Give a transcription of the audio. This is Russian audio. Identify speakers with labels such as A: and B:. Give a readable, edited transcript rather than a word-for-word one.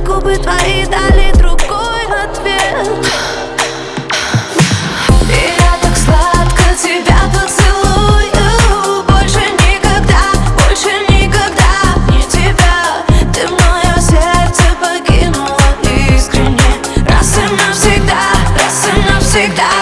A: губы твои дали другой ответ. И я так сладко тебя поцелую. Больше никогда не тебя. Ты мое сердце покинула искренне. Раз и навсегда, раз и навсегда.